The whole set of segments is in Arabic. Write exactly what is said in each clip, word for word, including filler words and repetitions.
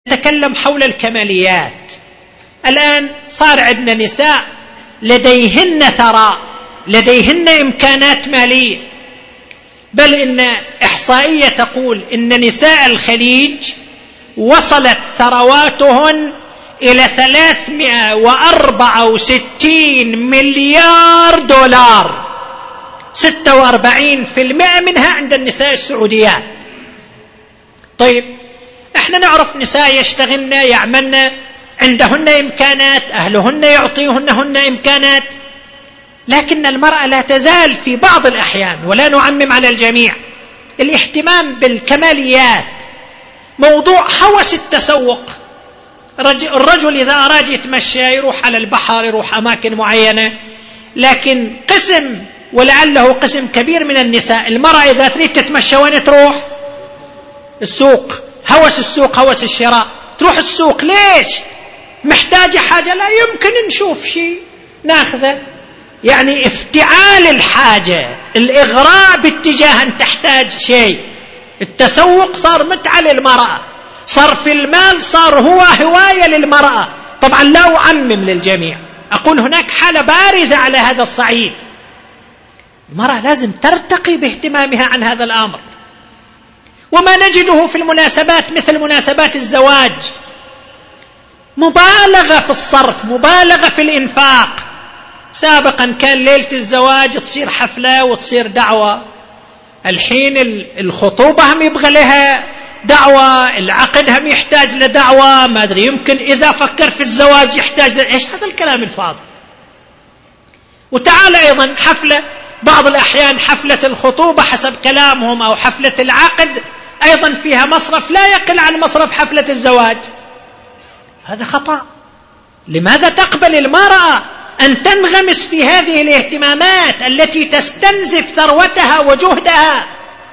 نتكلم حول الكماليات. الآن صار عندنا نساء لديهن ثراء، لديهن إمكانات مالية، بل إن إحصائية تقول إن نساء الخليج وصلت ثرواتهن إلى ثلاثمائة وأربعة وستين مليار دولار، ستة وأربعين بالمئة منها عند النساء السعوديات. طيب احنا نعرف نساء يشتغلن يعملن، عندهن إمكانات، أهلهن يعطيهن إمكانات، لكن المرأة لا تزال في بعض الأحيان، ولا نعمم على الجميع، الاهتمام بالكماليات، موضوع هوس التسوق. الرجل إذا أراد يتمشى يروح على البحر، يروح أماكن معينة، لكن قسم ولعله قسم كبير من النساء، المرأة إذا تريد تتمشى وين تروح؟ السوق، هوس السوق، هوس الشراء، تروح السوق. ليش؟ محتاجة حاجة، لا يمكن نشوف شيء ناخذه، يعني افتعال الحاجة، الإغراء باتجاه أن تحتاج شيء. التسوق صار متعة للمرأة، صرف المال صار هو هواية للمرأة. طبعا لا أعمم للجميع، أقول هناك حالة بارزة على هذا الصعيد. المرأة لازم ترتقي باهتمامها عن هذا الأمر. وما نجده في المناسبات مثل مناسبات الزواج، مبالغة في الصرف، مبالغة في الإنفاق. سابقا كان ليلة الزواج تصير حفلة وتصير دعوة، الحين الخطوبة هم يبغى لها دعوة، العقد هم يحتاج لدعوة، ما أدري يمكن إذا فكر في الزواج يحتاج ل... إيش هذا الكلام الفاضي؟ وتعال أيضا حفلة، بعض الأحيان حفلة الخطوبة حسب كلامهم أو حفلة العقد أيضا فيها مصرف لا يقل عن مصرف حفلة الزواج. هذا خطأ. لماذا تقبل المرأة أن تنغمس في هذه الاهتمامات التي تستنزف ثروتها وجهدها؟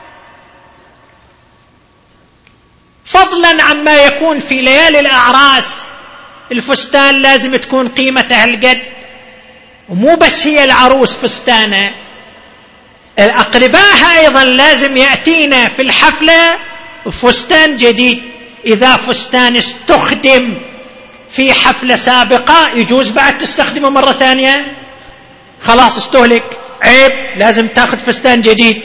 فضلا عما يكون في ليالي الأعراس، الفستان لازم تكون قيمته القد، ومو بس هي العروس فستانة، الأقرباء أيضا لازم يأتينا في الحفلة فستان جديد. إذا فستان استخدم في حفلة سابقة يجوز بعد تستخدمه مرة ثانية، خلاص استهلك، عيب، لازم تأخذ فستان جديد.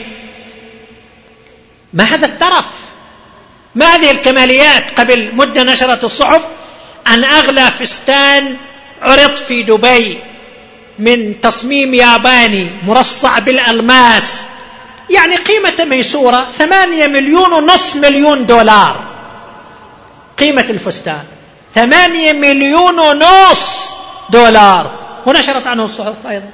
ما هذا الترف؟ ما هذه الكماليات؟ قبل مدة نشرت الصحف أن أغلى فستان عرض في دبي من تصميم ياباني مرصع بالألماس، يعني قيمة ميسورة، ثمانية مليون ونصف مليون دولار قيمة الفستان، ثمانية مليون ونصف دولار، ونشرت عنه الصحف أيضا.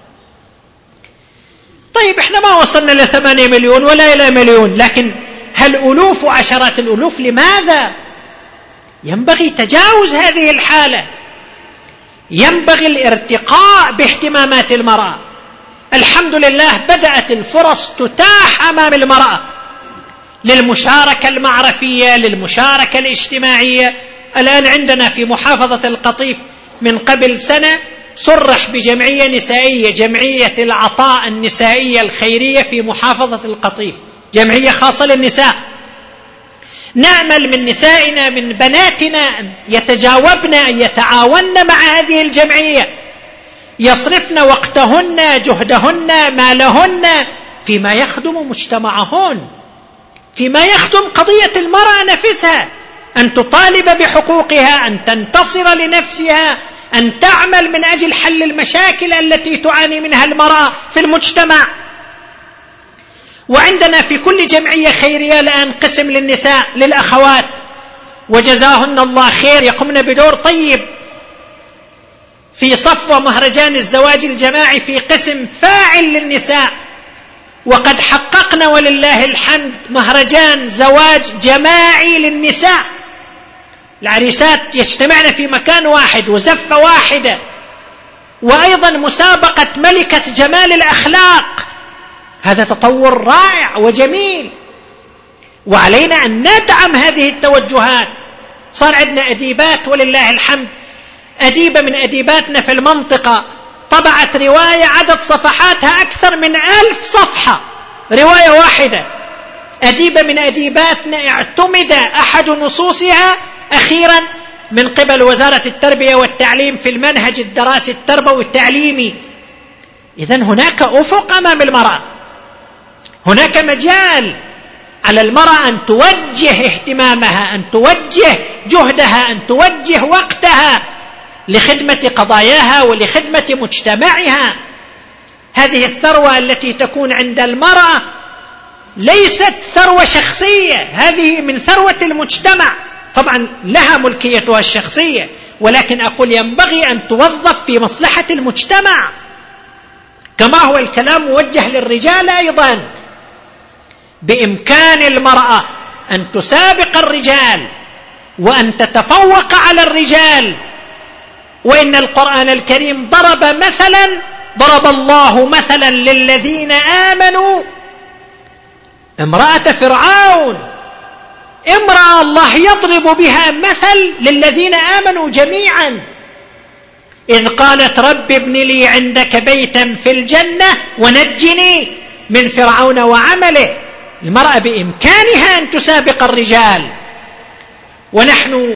طيب احنا ما وصلنا لثمانية مليون ولا إلى مليون، لكن هل ألوف وعشرات الألوف؟ لماذا؟ ينبغي تجاوز هذه الحالة، ينبغي الارتقاء باهتمامات المرأة. الحمد لله بدأت الفرص تتاح أمام المرأة للمشاركة المعرفية، للمشاركة الاجتماعية. الآن عندنا في محافظة القطيف من قبل سنة صرح بجمعية نسائية، جمعية العطاء النسائية الخيرية في محافظة القطيف، جمعية خاصة للنساء. نأمل من نسائنا من بناتنا أن يتجاوبن، أن يتعاون مع هذه الجمعية، يصرفن وقتهن، جهدهن، مالهن فيما يخدم مجتمعهن، فيما يخدم قضية المرأة نفسها، أن تطالب بحقوقها، أن تنتصر لنفسها، أن تعمل من أجل حل المشاكل التي تعاني منها المرأة في المجتمع. وعندنا في كل جمعية خيرية الآن قسم للنساء، للأخوات، وجزاهن الله خير، يقومن بدور طيب. في صفوة مهرجان الزواج الجماعي في قسم فاعل للنساء، وقد حققنا ولله الحمد مهرجان زواج جماعي للنساء، العريسات يجتمعن في مكان واحد وزفة واحدة، وأيضا مسابقة ملكة جمال الأخلاق. هذا تطور رائع وجميل، وعلينا أن ندعم هذه التوجهات. صار عندنا أديبات ولله الحمد، أديبة من أديباتنا في المنطقة طبعت رواية عدد صفحاتها أكثر من ألف صفحة، رواية واحدة. أديبة من أديباتنا اعتمد أحد نصوصها أخيرا من قبل وزارة التربية والتعليم في المنهج الدراسي التربوي التعليمي. إذن هناك أفق أمام المرأة، هناك مجال على المرأة أن توجه اهتمامها، أن توجه جهدها، أن توجه وقتها لخدمة قضاياها ولخدمة مجتمعها. هذه الثروة التي تكون عند المرأة ليست ثروة شخصية، هذه من ثروة المجتمع. طبعا لها ملكيتها الشخصية، ولكن أقول ينبغي أن توظف في مصلحة المجتمع، كما هو الكلام موجه للرجال أيضا. بإمكان المرأة أن تسابق الرجال وأن تتفوق على الرجال. وإن القرآن الكريم ضرب مثلا، ضرب الله مثلا للذين آمنوا امرأة فرعون، امرأة الله يضرب بها مثل للذين آمنوا جميعا، إذ قالت رب ابن لي عندك بيتا في الجنة ونجني من فرعون وعمله. المرأة بإمكانها أن تسابق الرجال، ونحن